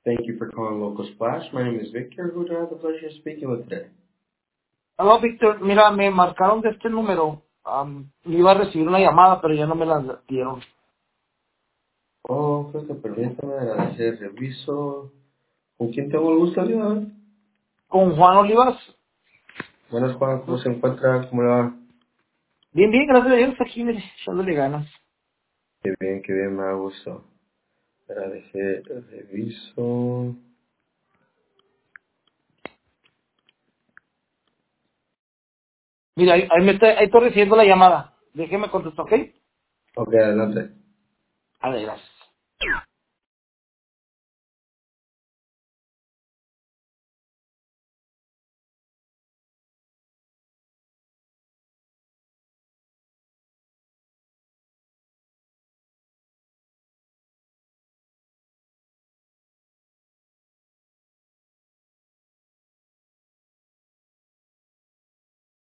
Thank you for calling Local Splash. My name is Victor. Who do I have the pleasure of speaking with today? Hola, Víctor. Mira, me marcaron de este número. Iba a recibir una llamada, pero ya no me la dieron. Oh, creo que permítame agradecer. Reviso. ¿Con quién tengo el gusto de hablar? ¿Con Juan Olivas? Buenas, Juan. ¿Cómo se encuentra? ¿Cómo le va? Bien, bien, gracias a Dios. Aquí, mire, echándole ganas. Qué bien, me da gusto. Reviso. Mira, ahí estoy recibiendo la llamada. Déjeme contestar, ¿ok? Ok, adelante. A ver, gracias.